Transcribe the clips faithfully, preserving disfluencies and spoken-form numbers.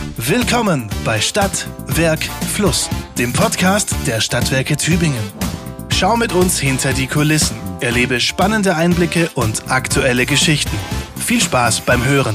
Willkommen bei Stadt, Werk, Fluss, dem Podcast der Stadtwerke Tübingen. Schau mit uns hinter die Kulissen, erlebe spannende Einblicke und aktuelle Geschichten. Viel Spaß beim Hören.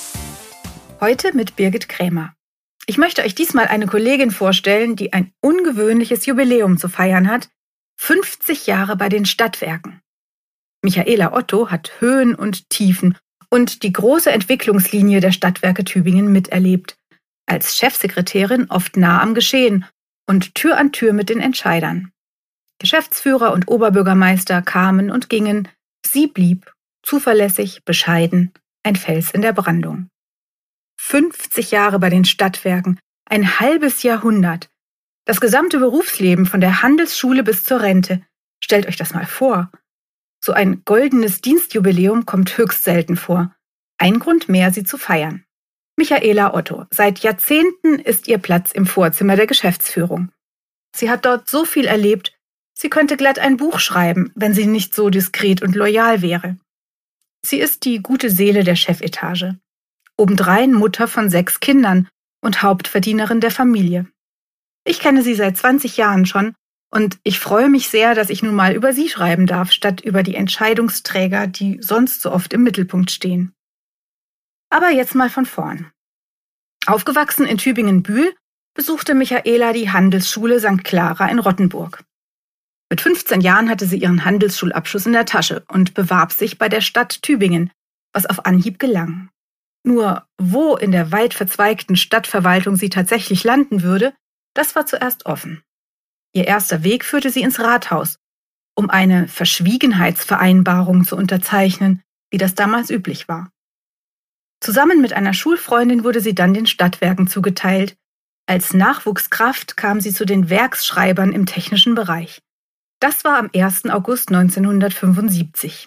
Heute mit Birgit Krämer. Ich möchte euch diesmal eine Kollegin vorstellen, die ein ungewöhnliches Jubiläum zu feiern hat. fünfzig Jahre bei den Stadtwerken. Michaela Otto hat Höhen und Tiefen und die große Entwicklungslinie der Stadtwerke Tübingen miterlebt. Als Chefsekretärin oft nah am Geschehen und Tür an Tür mit den Entscheidern. Geschäftsführer und Oberbürgermeister kamen und gingen. Sie blieb, zuverlässig, bescheiden, ein Fels in der Brandung. fünfzig Jahre bei den Stadtwerken, ein halbes Jahrhundert. Das gesamte Berufsleben von der Handelsschule bis zur Rente. Stellt euch das mal vor. So ein goldenes Dienstjubiläum kommt höchst selten vor. Ein Grund mehr, sie zu feiern. Michaela Otto. Seit Jahrzehnten ist ihr Platz im Vorzimmer der Geschäftsführung. Sie hat dort so viel erlebt, sie könnte glatt ein Buch schreiben, wenn sie nicht so diskret und loyal wäre. Sie ist die gute Seele der Chefetage. Obendrein Mutter von sechs Kindern und Hauptverdienerin der Familie. Ich kenne sie seit zwanzig Jahren schon und ich freue mich sehr, dass ich nun mal über sie schreiben darf, statt über die Entscheidungsträger, die sonst so oft im Mittelpunkt stehen. Aber jetzt mal von vorn. Aufgewachsen in Tübingen-Bühl besuchte Michaela die Handelsschule Sankt Clara in Rottenburg. Mit fünfzehn Jahren hatte sie ihren Handelsschulabschluss in der Tasche und bewarb sich bei der Stadt Tübingen, was auf Anhieb gelang. Nur wo in der weit verzweigten Stadtverwaltung sie tatsächlich landen würde, das war zuerst offen. Ihr erster Weg führte sie ins Rathaus, um eine Verschwiegenheitsvereinbarung zu unterzeichnen, wie das damals üblich war. Zusammen mit einer Schulfreundin wurde sie dann den Stadtwerken zugeteilt. Als Nachwuchskraft kam sie zu den Werksschreibern im technischen Bereich. Das war am ersten August neunzehnhundertfünfundsiebzig.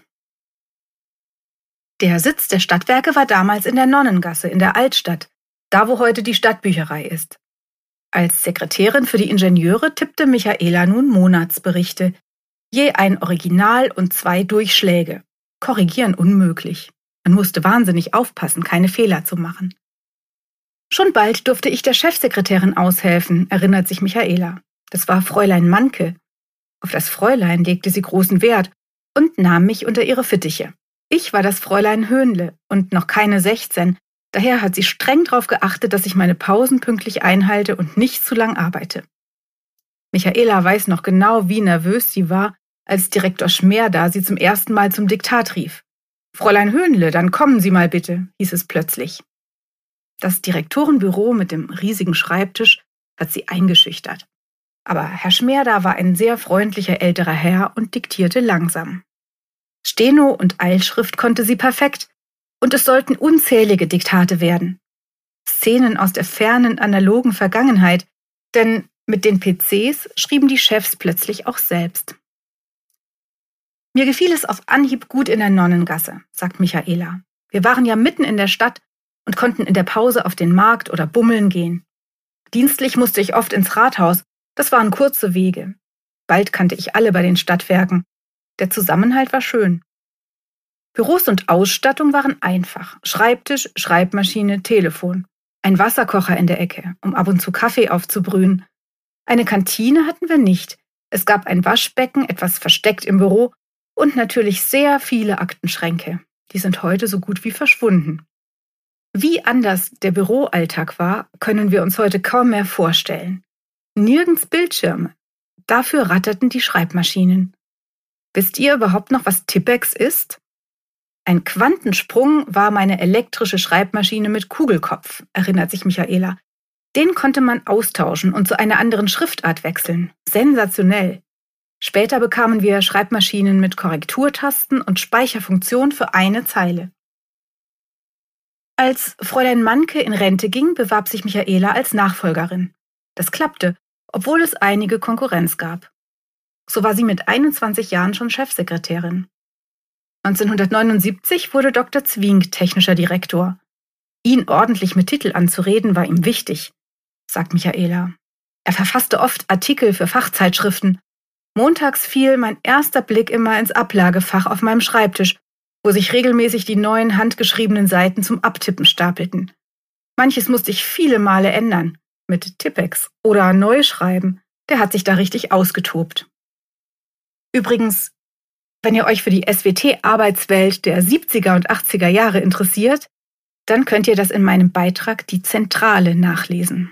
Der Sitz der Stadtwerke war damals in der Nonnengasse in der Altstadt, da wo heute die Stadtbücherei ist. Als Sekretärin für die Ingenieure tippte Michaela nun Monatsberichte. Je ein Original und zwei Durchschläge. Korrigieren unmöglich. Man musste wahnsinnig aufpassen, keine Fehler zu machen. Schon bald durfte ich der Chefsekretärin aushelfen, erinnert sich Michaela. Das war Fräulein Manke. Auf das Fräulein legte sie großen Wert und nahm mich unter ihre Fittiche. Ich war das Fräulein Höhnle und noch keine sechzehn. Daher hat sie streng darauf geachtet, dass ich meine Pausen pünktlich einhalte und nicht zu lang arbeite. Michaela weiß noch genau, wie nervös sie war, als Direktor Schmerda sie zum ersten Mal zum Diktat rief. »Fräulein Höhnle, dann kommen Sie mal bitte«, hieß es plötzlich. Das Direktorenbüro mit dem riesigen Schreibtisch hat sie eingeschüchtert. Aber Herr Schmerda war ein sehr freundlicher älterer Herr und diktierte langsam. Steno und Eilschrift konnte sie perfekt. Und es sollten unzählige Diktate werden. Szenen aus der fernen, analogen Vergangenheit, denn mit den P Cs schrieben die Chefs plötzlich auch selbst. Mir gefiel es auf Anhieb gut in der Nonnengasse, sagt Michaela. Wir waren ja mitten in der Stadt und konnten in der Pause auf den Markt oder bummeln gehen. Dienstlich musste ich oft ins Rathaus, das waren kurze Wege. Bald kannte ich alle bei den Stadtwerken. Der Zusammenhalt war schön. Büros und Ausstattung waren einfach. Schreibtisch, Schreibmaschine, Telefon. Ein Wasserkocher in der Ecke, um ab und zu Kaffee aufzubrühen. Eine Kantine hatten wir nicht. Es gab ein Waschbecken, etwas versteckt im Büro und natürlich sehr viele Aktenschränke. Die sind heute so gut wie verschwunden. Wie anders der Büroalltag war, können wir uns heute kaum mehr vorstellen. Nirgends Bildschirme. Dafür ratterten die Schreibmaschinen. Wisst ihr überhaupt noch, was Tippex ist? Ein Quantensprung war meine elektrische Schreibmaschine mit Kugelkopf, erinnert sich Michaela. Den konnte man austauschen und zu einer anderen Schriftart wechseln. Sensationell. Später bekamen wir Schreibmaschinen mit Korrekturtasten und Speicherfunktion für eine Zeile. Als Fräulein Manke in Rente ging, bewarb sich Michaela als Nachfolgerin. Das klappte, obwohl es einige Konkurrenz gab. So war sie mit einundzwanzig Jahren schon Chefsekretärin. neunzehnhundertneunundsiebzig wurde Doktor Zwingk technischer Direktor. Ihn ordentlich mit Titel anzureden, war ihm wichtig, sagt Michaela. Er verfasste oft Artikel für Fachzeitschriften. Montags fiel mein erster Blick immer ins Ablagefach auf meinem Schreibtisch, wo sich regelmäßig die neuen handgeschriebenen Seiten zum Abtippen stapelten. Manches musste ich viele Male ändern, mit Tippex oder neu schreiben. Der hat sich da richtig ausgetobt. Übrigens, wenn ihr euch für die S W T-Arbeitswelt der siebziger und achtziger Jahre interessiert, dann könnt ihr das in meinem Beitrag Die Zentrale nachlesen.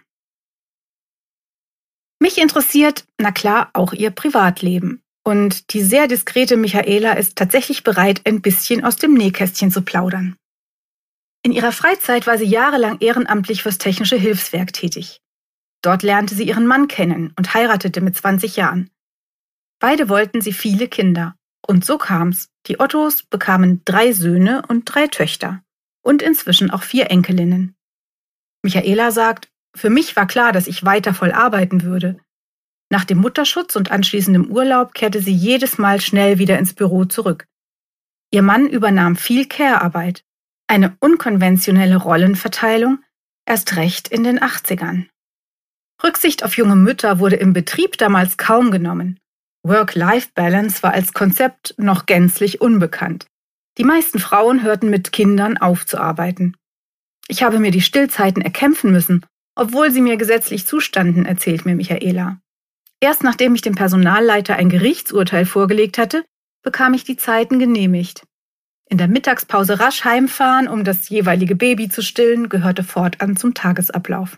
Mich interessiert, na klar, auch ihr Privatleben. Und die sehr diskrete Michaela ist tatsächlich bereit, ein bisschen aus dem Nähkästchen zu plaudern. In ihrer Freizeit war sie jahrelang ehrenamtlich fürs Technische Hilfswerk tätig. Dort lernte sie ihren Mann kennen und heiratete mit zwanzig Jahren. Beide wollten sie viele Kinder. Und so kam's. Die Ottos bekamen drei Söhne und drei Töchter. Und inzwischen auch vier Enkelinnen. Michaela sagt, für mich war klar, dass ich weiter voll arbeiten würde. Nach dem Mutterschutz und anschließendem Urlaub kehrte sie jedes Mal schnell wieder ins Büro zurück. Ihr Mann übernahm viel Care-Arbeit. Eine unkonventionelle Rollenverteilung, erst recht in den achtzigern. Rücksicht auf junge Mütter wurde im Betrieb damals kaum genommen. Work-Life-Balance war als Konzept noch gänzlich unbekannt. Die meisten Frauen hörten mit Kindern auf zu arbeiten. Ich habe mir die Stillzeiten erkämpfen müssen, obwohl sie mir gesetzlich zustanden, erzählt mir Michaela. Erst nachdem ich dem Personalleiter ein Gerichtsurteil vorgelegt hatte, bekam ich die Zeiten genehmigt. In der Mittagspause rasch heimfahren, um das jeweilige Baby zu stillen, gehörte fortan zum Tagesablauf.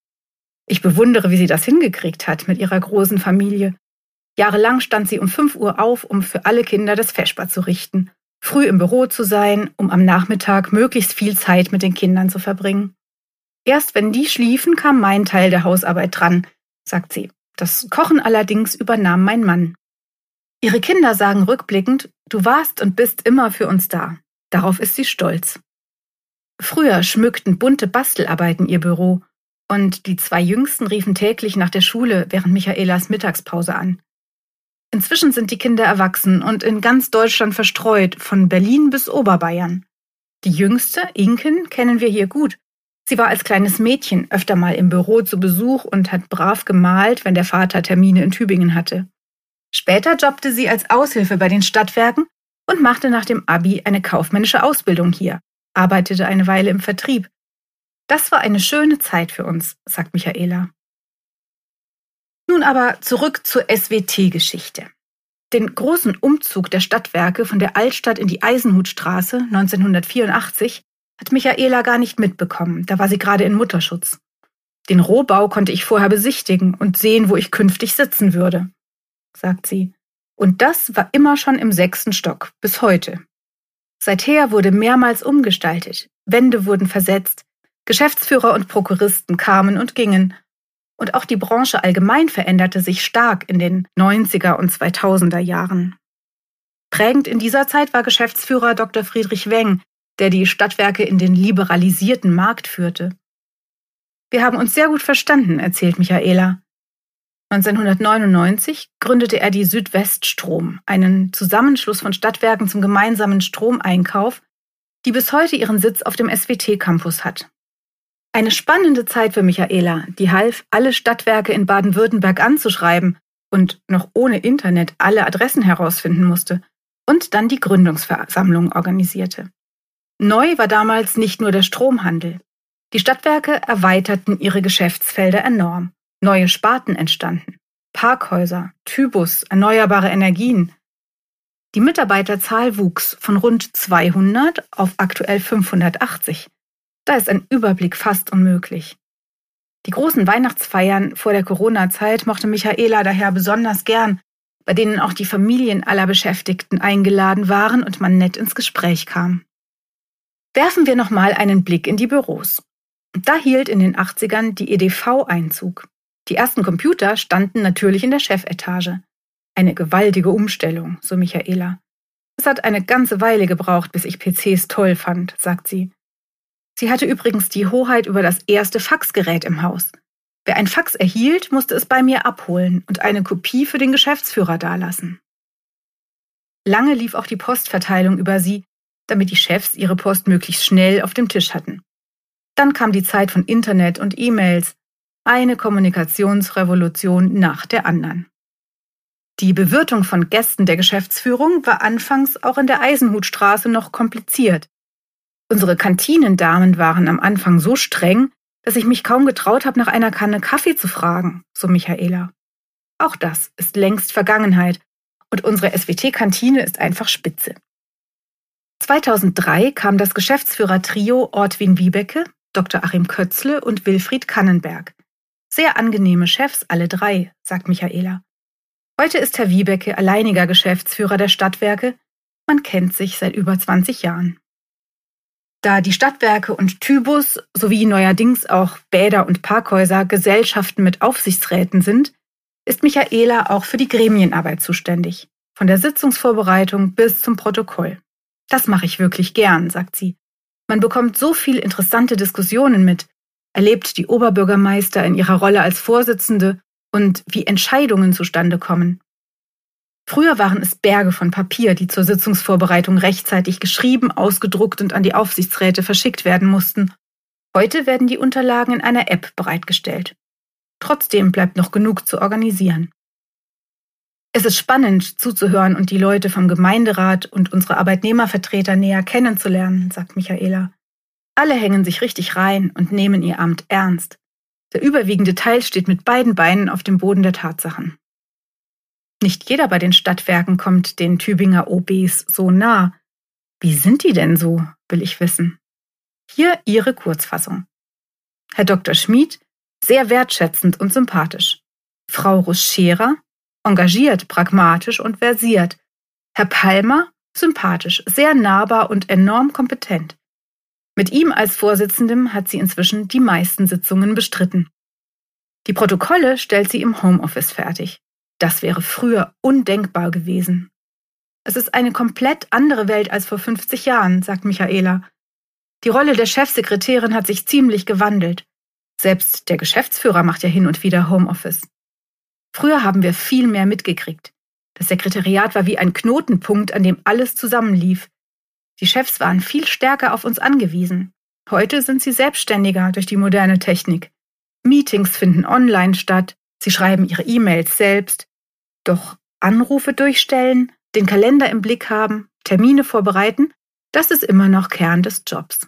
Ich bewundere, wie sie das hingekriegt hat mit ihrer großen Familie. Jahrelang stand sie um fünf Uhr auf, um für alle Kinder das Vesper zu richten, früh im Büro zu sein, um am Nachmittag möglichst viel Zeit mit den Kindern zu verbringen. Erst wenn die schliefen, kam mein Teil der Hausarbeit dran, sagt sie. Das Kochen allerdings übernahm mein Mann. Ihre Kinder sagen rückblickend, du warst und bist immer für uns da. Darauf ist sie stolz. Früher schmückten bunte Bastelarbeiten ihr Büro und die zwei Jüngsten riefen täglich nach der Schule während Michaelas Mittagspause an. Inzwischen sind die Kinder erwachsen und in ganz Deutschland verstreut, von Berlin bis Oberbayern. Die Jüngste, Inken, kennen wir hier gut. Sie war als kleines Mädchen öfter mal im Büro zu Besuch und hat brav gemalt, wenn der Vater Termine in Tübingen hatte. Später jobbte sie als Aushilfe bei den Stadtwerken und machte nach dem Abi eine kaufmännische Ausbildung hier, arbeitete eine Weile im Vertrieb. Das war eine schöne Zeit für uns, sagt Michaela. Nun aber zurück zur S W T-Geschichte. Den großen Umzug der Stadtwerke von der Altstadt in die Eisenhutstraße neunzehnhundertvierundachtzig hat Michaela gar nicht mitbekommen, da war sie gerade in Mutterschutz. Den Rohbau konnte ich vorher besichtigen und sehen, wo ich künftig sitzen würde, sagt sie. Und das war immer schon im sechsten Stock, bis heute. Seither wurde mehrmals umgestaltet, Wände wurden versetzt, Geschäftsführer und Prokuristen kamen und gingen. Und auch die Branche allgemein veränderte sich stark in den neunziger und zweitausender Jahren. Prägend in dieser Zeit war Geschäftsführer Doktor Friedrich Weng, der die Stadtwerke in den liberalisierten Markt führte. Wir haben uns sehr gut verstanden, erzählt Michaela. neunzehnhundertneunundneunzig gründete er die Südweststrom, einen Zusammenschluss von Stadtwerken zum gemeinsamen Stromeinkauf, die bis heute ihren Sitz auf dem S W T-Campus hat. Eine spannende Zeit für Michaela, die half, alle Stadtwerke in Baden-Württemberg anzuschreiben und noch ohne Internet alle Adressen herausfinden musste und dann die Gründungsversammlung organisierte. Neu war damals nicht nur der Stromhandel. Die Stadtwerke erweiterten ihre Geschäftsfelder enorm. Neue Sparten entstanden. Parkhäuser, Tybus, erneuerbare Energien. Die Mitarbeiterzahl wuchs von rund zweihundert auf aktuell fünfhundertachtzig. Da ist ein Überblick fast unmöglich. Die großen Weihnachtsfeiern vor der Corona-Zeit mochte Michaela daher besonders gern, bei denen auch die Familien aller Beschäftigten eingeladen waren und man nett ins Gespräch kam. Werfen wir nochmal einen Blick in die Büros. Da hielt in den achtzigern die E D V Einzug. Die ersten Computer standen natürlich in der Chefetage. Eine gewaltige Umstellung, so Michaela. Es hat eine ganze Weile gebraucht, bis ich P Cs toll fand, sagt sie. Sie hatte übrigens die Hoheit über das erste Faxgerät im Haus. Wer ein Fax erhielt, musste es bei mir abholen und eine Kopie für den Geschäftsführer dalassen. Lange lief auch die Postverteilung über sie, damit die Chefs ihre Post möglichst schnell auf dem Tisch hatten. Dann kam die Zeit von Internet und E-Mails, eine Kommunikationsrevolution nach der anderen. Die Bewirtung von Gästen der Geschäftsführung war anfangs auch in der Eisenhutstraße noch kompliziert. Unsere Kantinendamen waren am Anfang so streng, dass ich mich kaum getraut habe, nach einer Kanne Kaffee zu fragen, so Michaela. Auch das ist längst Vergangenheit und unsere S W T-Kantine ist einfach spitze. zweitausenddrei kam das Geschäftsführer-Trio Ortwin Wiebeke, Doktor Achim Kötzle und Wilfried Kannenberg. Sehr angenehme Chefs, alle drei, sagt Michaela. Heute ist Herr Wiebeke alleiniger Geschäftsführer der Stadtwerke. Man kennt sich seit über zwanzig Jahren. Da die Stadtwerke und Tybus sowie neuerdings auch Bäder und Parkhäuser Gesellschaften mit Aufsichtsräten sind, ist Michaela auch für die Gremienarbeit zuständig. Von der Sitzungsvorbereitung bis zum Protokoll. Das mache ich wirklich gern, sagt sie. Man bekommt so viel interessante Diskussionen mit, erlebt die Oberbürgermeister in ihrer Rolle als Vorsitzende und wie Entscheidungen zustande kommen. Früher waren es Berge von Papier, die zur Sitzungsvorbereitung rechtzeitig geschrieben, ausgedruckt und an die Aufsichtsräte verschickt werden mussten. Heute werden die Unterlagen in einer App bereitgestellt. Trotzdem bleibt noch genug zu organisieren. Es ist spannend zuzuhören und die Leute vom Gemeinderat und unsere Arbeitnehmervertreter näher kennenzulernen, sagt Michaela. Alle hängen sich richtig rein und nehmen ihr Amt ernst. Der überwiegende Teil steht mit beiden Beinen auf dem Boden der Tatsachen. Nicht jeder bei den Stadtwerken kommt den Tübinger O Bs so nah. Wie sind die denn so, will ich wissen. Hier ihre Kurzfassung. Herr Doktor Schmid, sehr wertschätzend und sympathisch. Frau Rusch-Scherer, engagiert, pragmatisch und versiert. Herr Palmer, sympathisch, sehr nahbar und enorm kompetent. Mit ihm als Vorsitzendem hat sie inzwischen die meisten Sitzungen bestritten. Die Protokolle stellt sie im Homeoffice fertig. Das wäre früher undenkbar gewesen. Es ist eine komplett andere Welt als vor fünfzig Jahren, sagt Michaela. Die Rolle der Chefsekretärin hat sich ziemlich gewandelt. Selbst der Geschäftsführer macht ja hin und wieder Homeoffice. Früher haben wir viel mehr mitgekriegt. Das Sekretariat war wie ein Knotenpunkt, an dem alles zusammenlief. Die Chefs waren viel stärker auf uns angewiesen. Heute sind sie selbstständiger durch die moderne Technik. Meetings finden online statt, sie schreiben ihre E-Mails selbst. Doch Anrufe durchstellen, den Kalender im Blick haben, Termine vorbereiten, das ist immer noch Kern des Jobs.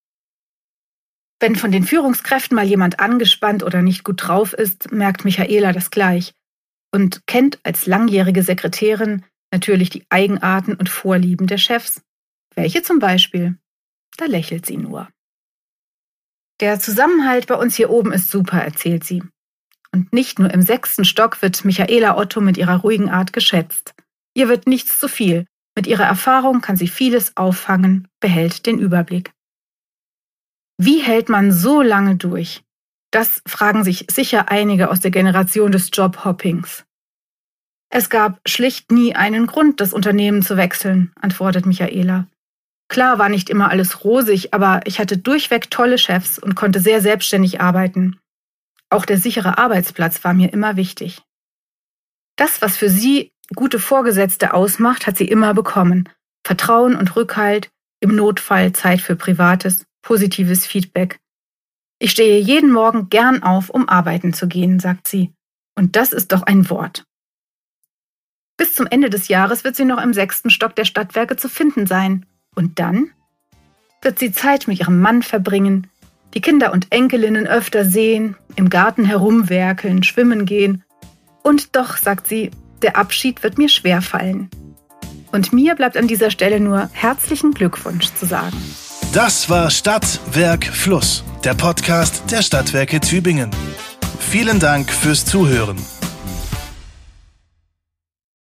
Wenn von den Führungskräften mal jemand angespannt oder nicht gut drauf ist, merkt Michaela das gleich und kennt als langjährige Sekretärin natürlich die Eigenarten und Vorlieben der Chefs. Welche zum Beispiel? Da lächelt sie nur. Der Zusammenhalt bei uns hier oben ist super, erzählt sie. Und nicht nur im sechsten Stock wird Michaela Otto mit ihrer ruhigen Art geschätzt. Ihr wird nichts zu viel. Mit ihrer Erfahrung kann sie vieles auffangen, behält den Überblick. Wie hält man so lange durch? Das fragen sich sicher einige aus der Generation des Jobhoppings. Es gab schlicht nie einen Grund, das Unternehmen zu wechseln, antwortet Michaela. Klar war nicht immer alles rosig, aber ich hatte durchweg tolle Chefs und konnte sehr selbstständig arbeiten. Auch der sichere Arbeitsplatz war mir immer wichtig. Das, was für sie gute Vorgesetzte ausmacht, hat sie immer bekommen. Vertrauen und Rückhalt, im Notfall Zeit für Privates, positives Feedback. Ich stehe jeden Morgen gern auf, um arbeiten zu gehen, sagt sie. Und das ist doch ein Wort. Bis zum Ende des Jahres wird sie noch im sechsten Stock der Stadtwerke zu finden sein. Und dann wird sie Zeit mit ihrem Mann verbringen, die Kinder und Enkelinnen öfter sehen, im Garten herumwerkeln, schwimmen gehen. Und doch, sagt sie, der Abschied wird mir schwerfallen. Und mir bleibt an dieser Stelle nur herzlichen Glückwunsch zu sagen. Das war Stadt, Werk, Fluss, der Podcast der Stadtwerke Tübingen. Vielen Dank fürs Zuhören.